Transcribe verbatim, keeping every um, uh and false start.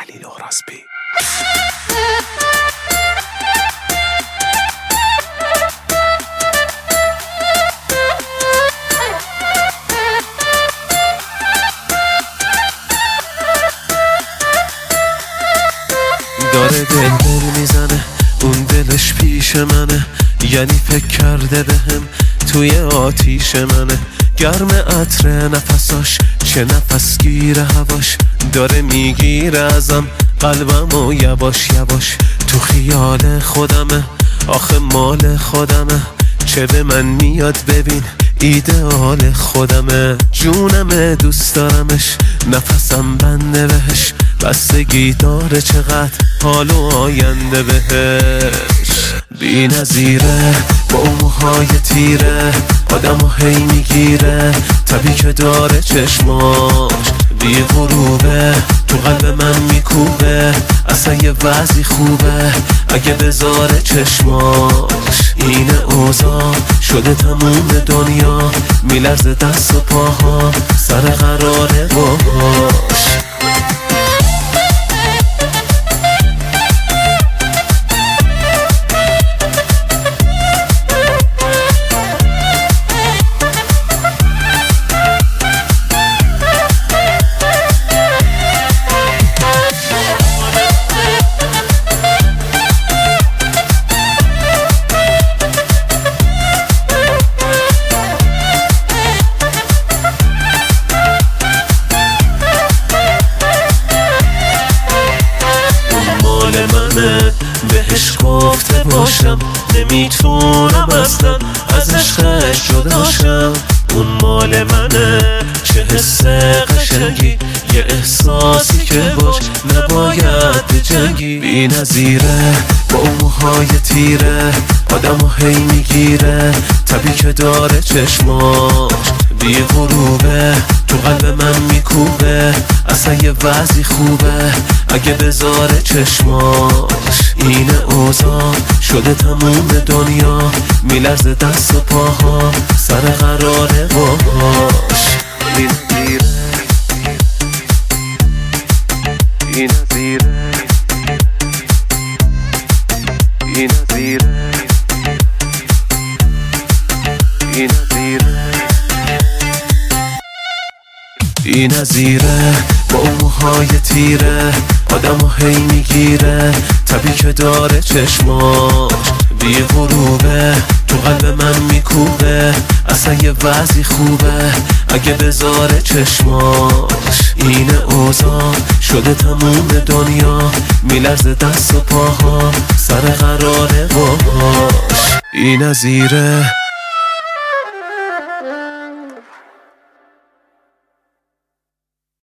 علی نورازبی. داره دل دل میزنه، اون دلش پیش منه، یعنی فکر کرده بهم توی آتیش منه. گرم عطر نفساش، چه نفس گیره هواش، داره میگیره ازم قلبم و یواش یواش. تو خیال خودمه، آخه مال خودمه، چه به من میاد ببین ایدئال خودمه. جونمه دوست دارمش، نفسم بنده بهش، بستگی داره چقدر حال و آینده بهش. بی نظیره با اون موهای تیره، آدم و هی میگیره، طبی که داره چشماش بی غروبه، تو قلب من میکوبه، اصلا یه وضعی خوبه اگه بذاره چشماش. این اوضاع شده تموم دنیا، میلرزه دست و پاها سر قراره باش. بهش گفته باشم نمیتونم اصلا از عشقش جداشم. اون مال منه، چه حس قشنگی، یه احساسی که باش نباید بجنگی. بی نظیره با اون موهای تیره، آدم و هی میگیره، طبی که داره چشماش بی غروبه، تو قلب من میکوبه، اصلا یه وضعی خوبه اگه بذاره چشماش. این اوضاع شده تموم دنیا، میلرزه دست و پاها سر قراره باش. این نظیره، این نظیره، این نظیره، این نظیره، این نظیره با اون موهای تیره، آدم و هی میگیره، طبی که داره چشماش بی غروبه، تو قلب من میکوبه، اصلا یه وضعی خوبه اگه بذاره چشماش. این اوضاع شده تموم دنیا، میلرزه دست و پاها سر قراره باش. این نظیره.